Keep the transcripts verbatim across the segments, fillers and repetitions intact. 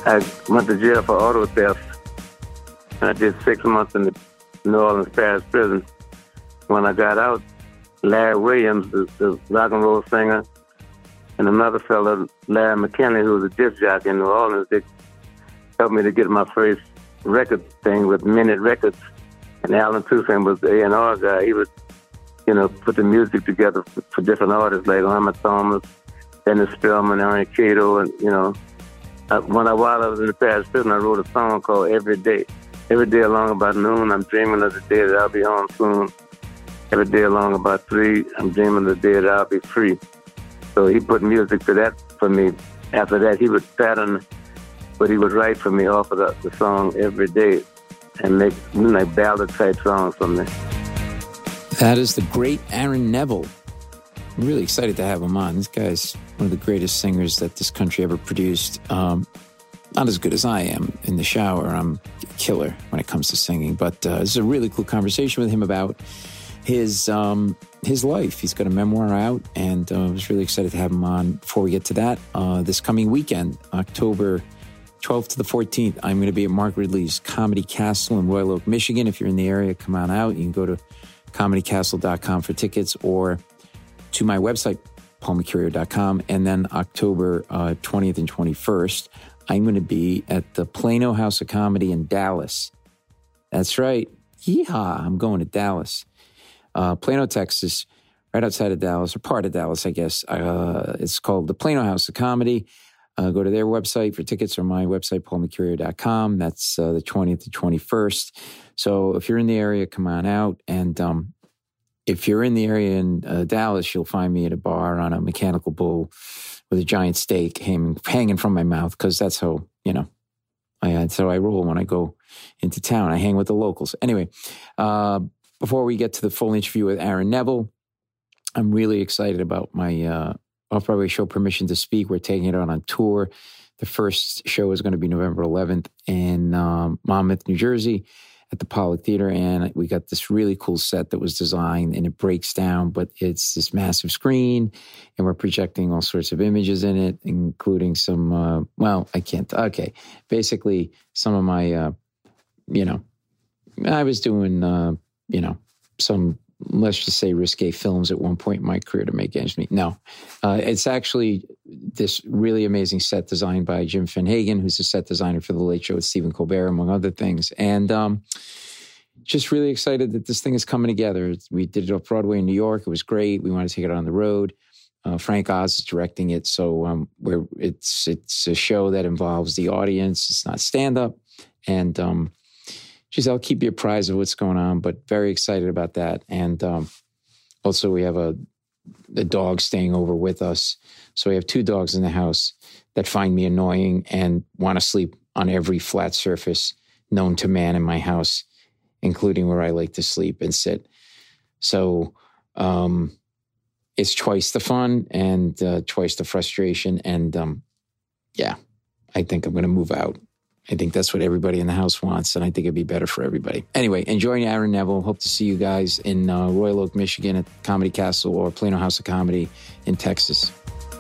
I went to jail for auto theft. I did six months in the New Orleans Parish Prison. When I got out, Larry Williams, the, the rock and roll singer, and another fellow, Larry McKinley, who was a disc jockey in New Orleans, they helped me to get my first record thing with Minute Records. And Alan Toussaint was the A and R guy. He would, you know, put the music together for, for different artists like Irma Thomas, Dennis Spillman, Aaron Cato, and, you know, I, when I, while I was in the Parish Prison, I wrote a song called Every Day. Every day along about noon, I'm dreaming of the day that I'll be home soon. Every day along about three, I'm dreaming of the day that I'll be free. So he put music to that for me. After that, he would pattern what he would write for me off of the, the song Every Day and make, you know, like ballad-type songs for me. That is the great Aaron Neville. I'm really excited to have him on. This guy's one of the greatest singers that this country ever produced. Um, not as good as I am in the shower. I'm a killer when it comes to singing. But uh, this is a really cool conversation with him about his um, his life. He's got a memoir out, and uh, I was really excited to have him on. Before we get to that, uh, this coming weekend, October twelfth to the fourteenth, I'm going to be at Mark Ridley's Comedy Castle in Royal Oak, Michigan. If you're in the area, come on out. You can go to comedy castle dot com for tickets or to my website, paul mercurio dot com. And then October uh, twentieth and twenty-first, I'm going to be at the Plano House of Comedy in Dallas. That's right. Yeehaw, I'm going to Dallas. Uh, Plano, Texas, right outside of Dallas, or part of Dallas, I guess. Uh, it's called the Plano House of Comedy. Uh, go to their website for tickets or my website, paul mercurio dot com. That's uh, the twentieth to twenty-first. So if you're in the area, come on out. And um, if you're in the area in uh, Dallas, you'll find me at a bar on a mechanical bull with a giant steak hanging, hanging from my mouth, because that's how, you know, I, that's how I roll when I go into town. I hang with the locals. Anyway, uh, before we get to the full interview with Aaron Neville, I'm really excited about my uh, Off-Broadway show, Permission to Speak. We're taking it on on tour. The first show is going to be November eleventh in um, Monmouth, New Jersey at the Pollock Theater. And we got this really cool set that was designed, and it breaks down, but it's this massive screen, and we're projecting all sorts of images in it, including some, uh, well, I can't, okay. Basically, some of my, uh, you know, I was doing, uh, you know, some, let's just say, risque films at one point in my career to make ends meet. No, uh, it's actually this really amazing set designed by Jim Finhagen, who's a set designer for The Late Show with Stephen Colbert, among other things. And um, just really excited that this thing is coming together. We did it off Broadway in New York. It was great. We want to take it on the road. Uh, Frank Oz is directing it. So um, we're, it's, it's a show that involves the audience. It's not stand-up. And um, Geez, I'll keep you apprised of what's going on, but very excited about that. And um, also we have a, a dog staying over with us. So we have two dogs in the house that find me annoying and want to sleep on every flat surface known to man in my house, including where I like to sleep and sit. So um, it's twice the fun and uh, twice the frustration. And um, yeah, I think I'm going to move out. I think that's what everybody in the house wants, and I think it'd be better for everybody. Anyway, enjoying Aaron Neville. Hope to see you guys in uh, Royal Oak, Michigan at Comedy Castle or Plano House of Comedy in Texas.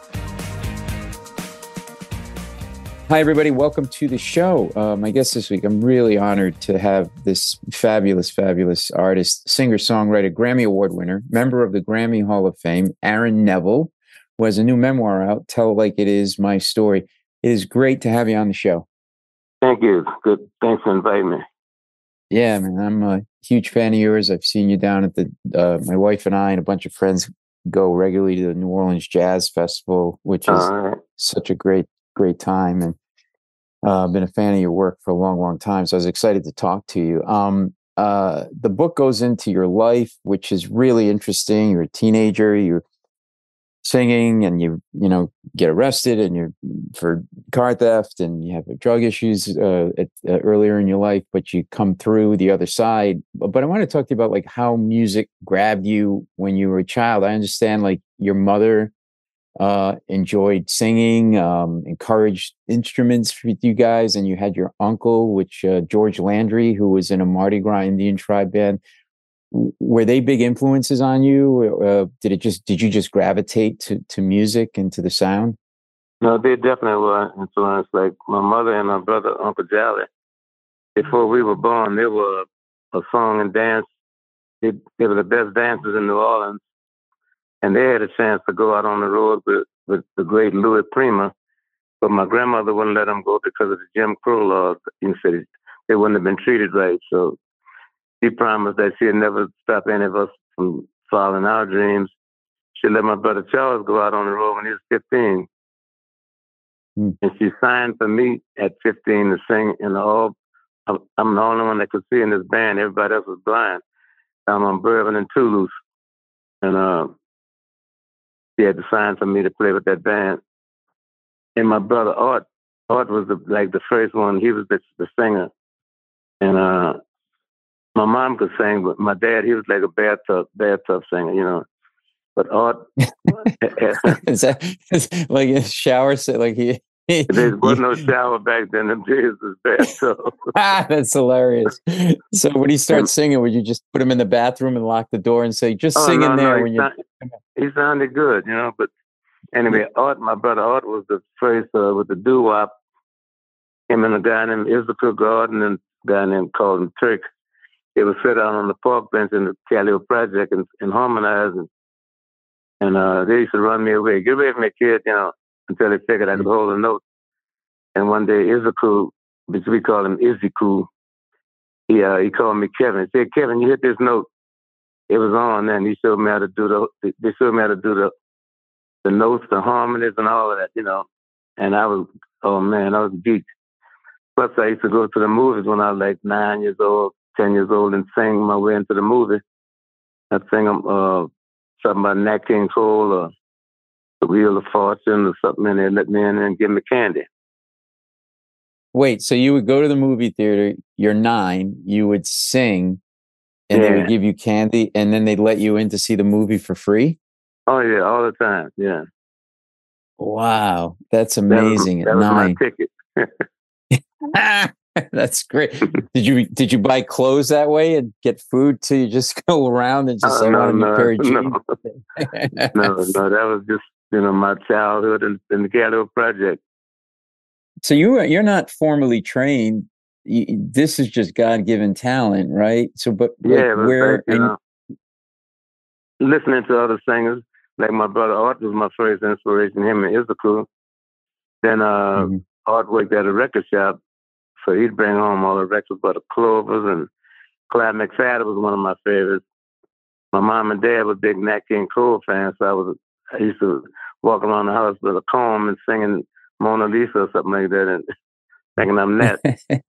Hi, everybody. Welcome to the show. Uh, my guest this week, I'm really honored to have this fabulous, fabulous artist, singer, songwriter, Grammy Award winner, member of the Grammy Hall of Fame, Aaron Neville, who has a new memoir out, Tell It Like It Is, My Story. It is great to have you on the show. Thank you. Good. Thanks for inviting me. Yeah, man, I'm a huge fan of yours. I've seen you down at the, uh, my wife and I and a bunch of friends go regularly to the New Orleans Jazz Festival, which is right. such a great, great time. And uh, I've been a fan of your work for a long, long time. So I was excited to talk to you. Um, uh, the book goes into your life, which is really interesting. You're a teenager. You're singing and you, you know, get arrested and you're for car theft and you have drug issues uh, at, uh, earlier in your life, but you come through the other side. But, but I want to talk to you about like how music grabbed you when you were a child. I understand like your mother uh, enjoyed singing, um, encouraged instruments for you guys. And you had your uncle, which uh, George Landry, who was in a Mardi Gras Indian tribe band. Were they big influences on you? Uh, did it just, did you just gravitate to, to music and to the sound? No, they definitely were influenced. Like my mother and my brother, Uncle Jolly, before we were born, they were a song and dance. They, they were the best dancers in New Orleans, and they had a chance to go out on the road with, with the great Louis Prima. But my grandmother wouldn't let them go because of the Jim Crow laws. You said they wouldn't have been treated right. So she promised that she'd never stop any of us from following our dreams. She let my brother Charles go out on the road when he was fifteen. Mm. And she signed for me at fifteen to sing in the all. I'm I'm the only one that could see in this band. Everybody else was blind. I'm on Bourbon and Toulouse. And uh, she had to sign for me to play with that band. And my brother Art, Art was the, like the first one. He was the, the singer. And uh, my mom could sing, but my dad, he was like a bathtub, bathtub singer, you know. But Art, is that is like a shower set? Like he, he there wasn't you, no shower back then. Them days was bathtub. ah, that's hilarious. So when he starts singing, would you just put him in the bathroom and lock the door and say, "Just Oh sing no, in no, there"? he, When you, sound, he sounded good, you know. But anyway, Art, my brother Art was the first uh, with the doo wop. Him and a guy named Issachar Gordon and a guy named called him Turk. They would sit down on the park bench in the Calliope Project and, and harmonize, and, and uh, they used to run me away. Get away from me, kid, you know, until they figured I could hold a note. And one day, Issachar, which we call him Izzy-Koo, he uh, he called me Kevin. He said, "Kevin, you hit this note." It was on then. He showed me how to do the. They showed me how to do the the notes, the harmonies, and all of that, you know. And I was, oh man, I was geeked. Plus, I used to go to the movies when I was like nine years old, ten years old, and sing my way into the movie. I'd sing uh, something about Nat King Cole or The Wheel of Fortune or something, and they'd let me in and give me candy. wait, so you would go to the movie theater. You're nine. You would sing, and Yeah. they would give you candy, and then they'd let you in to see the movie for free. Oh yeah, all the time. Yeah. Wow, that's That was amazing. At that was my nine, ticket. that's great. Did you did you buy clothes that way and get food till you just go around and just Oh say, "I no, want a new no, pair of no, jeans"? no, no. That was just you know my childhood in, in the Ghetto Project. So you you're not formally trained. You, this is just God given talent, right? So, but like, Yeah, it was like where? you And know listening to other singers. Like my brother Art was my first inspiration. Him and Issachar. Then uh, Mhm. Art worked at a record shop, so he'd bring home all the records, but the Clovers and Clyde McFadden was one of my favorites. My mom and dad were big Nat King Cole fans, so I was I used to walk around the house with a comb and singing Mona Lisa or something like that, and thinking I'm Nat.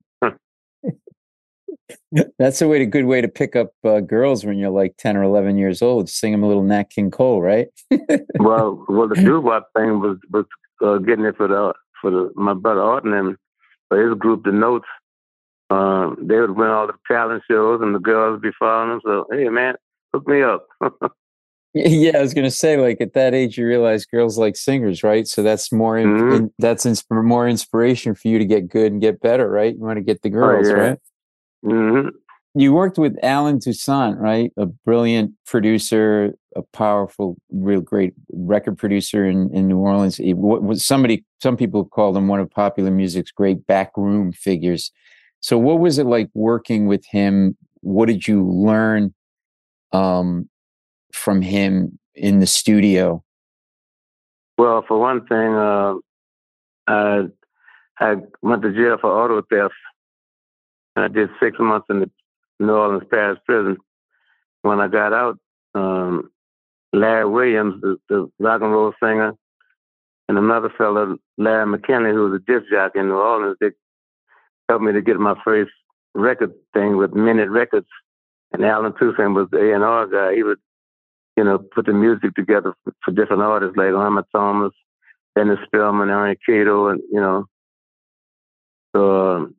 That's a way to good way to pick up uh, girls when you're like ten or eleven years old. Sing them a little Nat King Cole, right? well, well, the doo wop thing was was uh, getting it for the for the my brother Art and them, for his group, the Notes. Um, they would win all the talent shows, and the girls would be following them. So, hey, man, hook me up. Yeah, I was gonna say, like at that age, you realize girls like singers, right? So that's more in, mm-hmm. in that's insp- more inspiration for you to get good and get better, right? You want to get the girls, Oh, yeah. right? Mm-hmm. You worked with Alan Toussaint, right? A brilliant producer, a powerful, real great record producer in, in New Orleans. He, what, was somebody, some people called him one of popular music's great backroom figures. So, what was it like working with him? What did you learn um, from him in the studio? Well, for one thing, uh, I I went to jail for auto theft. I did six months in the New Orleans Parish Prison. When I got out, um, Larry Williams, the, the rock and roll singer, and another fellow, Larry McKinley, who was a disc jockey in New Orleans, they helped me to get my first record thing with Minute Records. And Alan Toussaint was the A and R guy. He would, you know, put the music together for, for different artists like Irma Thomas, Dennis Spillman, Aaron Cato, and, you know, so um,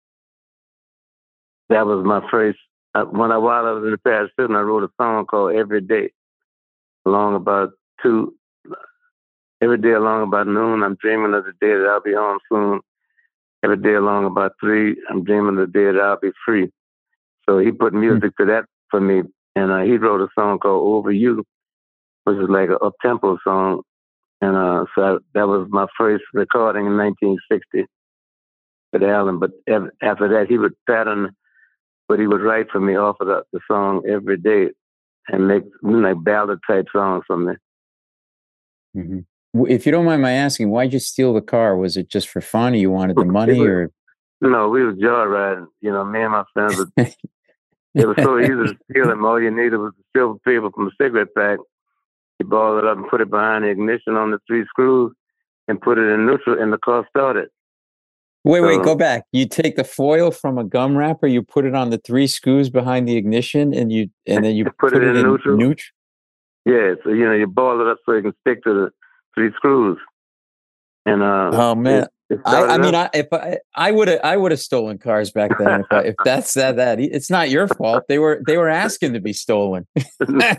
that was my first. Uh, when I while I was in the Parish Prison, I wrote a song called "Every Day." Along about two, every day along about noon, I'm dreaming of the day that I'll be home soon. Every day along about three, I'm dreaming of the day that I'll be free. So he put Hmm. music to that for me, and uh, he wrote a song called "Over You," which is like a up tempo song. And uh, so I, that was my first recording in nineteen sixty with Alan. But ev- after that, he would pattern, but he would write for me off of the, the song every day and make you know, like ballad type songs for me. Mm-hmm. If you don't mind my asking, why'd you steal the car? Was it just for fun, or you wanted the money, was, or? No, we was joyriding. You know, me and my friends. Would, it was so easy to steal them. All you needed was the silver paper from a cigarette pack. You ball it up and put it behind the ignition on the three screws and put it in neutral, and the car started. Wait, so, wait, go back. You take the foil from a gum wrapper, you put it on the three screws behind the ignition, and you and then you put, put it, it in, in neutral. neutral. Yeah, so you know you ball it up so you can stick to the three screws. And uh, oh man, it, it I, I mean, up. I, if I, I would have, I would have stolen cars back then. If, I, if that's that, that it's not your fault. They were, they were asking to be stolen. Well,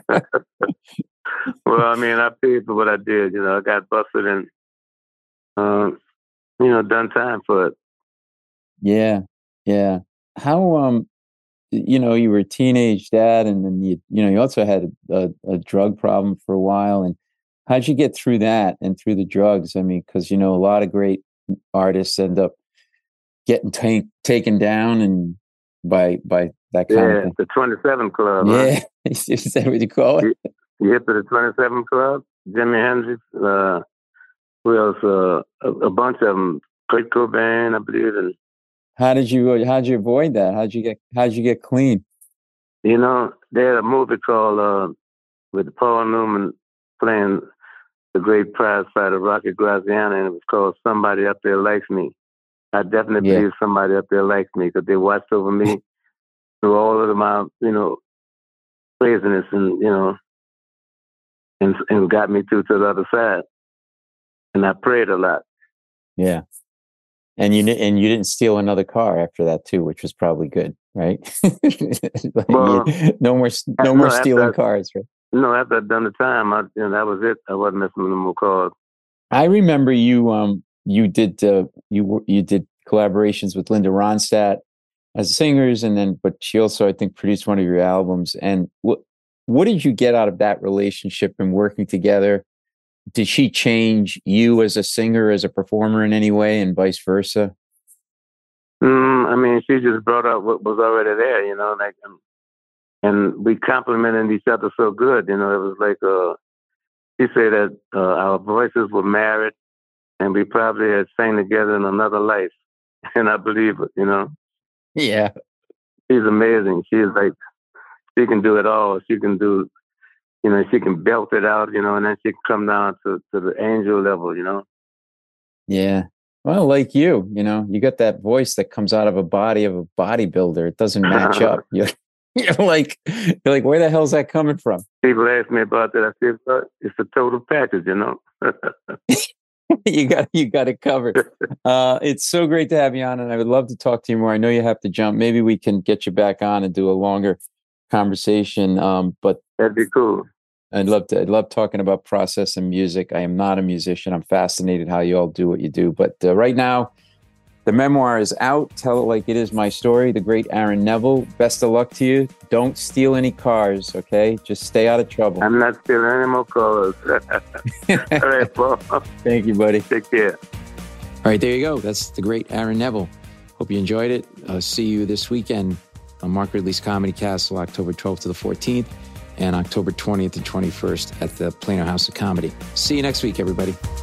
I mean, I paid for what I did. You know, I got busted and, um, you know, done time for it. Yeah, yeah. How, um, you know, you were a teenage dad, and then you, you know, you also had a, a, a drug problem for a while. And how'd you get through that and through the drugs? I mean, because you know, a lot of great artists end up getting t- taken down and by by that kind yeah, of thing. The twenty-seven Club. Yeah, huh? Is that what you call it? You, you hit to the twenty-seven Club. Jimi Hendrix. Uh, who else? Uh, a, a bunch of them. Kurt Cobain, I believe. And how did you how did you avoid that? How did you get how did you get clean? You know, they had a movie called uh, with Paul Newman playing the great prize fighter Rocky Graziano, and it was called Somebody Up There Likes Me. I definitely Yeah. believe somebody up there likes me because they watched over me through all of my, you know, craziness and, you know, and and got me through to the other side. And I prayed a lot. Yeah. And you and you didn't steal another car after that too, which was probably good, right? like well, you, no more no no, more stealing I, cars, right? No, after I'd done the time, I, you know, that was it. I wasn't messing with no more cars. I remember you um you did uh, you you did collaborations with Linda Ronstadt as singers, and then but she also I think produced one of your albums. And what what did you get out of that relationship and working together? Did she change you as a singer, as a performer in any way, and vice versa? Mm, I mean, she just brought out what was already there, you know, like, and, and we complimented each other so good, you know. It was like uh, she said that uh, our voices were married, and we probably had sang together in another life, and I believe it, you know. Yeah, she's amazing. She's like, she can do it all. She can do, you know, she can belt it out, you know, and then she can come down to, to the angel level, you know. Yeah. Well, like you, you know, you got that voice that comes out of a body of a bodybuilder. It doesn't match up. You're, you're like, you're like, where the hell's that coming from? People ask me about that. I said, well, it's a total package, you know. you got, you got it covered. Uh, it's so great to have you on, and I would love to talk to you more. I know you have to jump. Maybe we can get you back on and do a longer conversation. Um, but that'd be cool. I'd love to. I'd love talking about process and music. I am not a musician. I'm fascinated how you all do what you do. But uh, right now, the memoir is out. Tell it like it is my story. The great Aaron Neville. Best of luck to you. Don't steal any cars, okay? Just stay out of trouble. I'm not stealing any more cars. All right, Paul. Thank you, buddy. Take care. All right, there you go. That's the great Aaron Neville. Hope you enjoyed it. Uh, see you this weekend on Mark Ridley's Comedy Castle, October twelfth to the fourteenth. And October twentieth and twenty-first at the Plano House of Comedy. See you next week, everybody.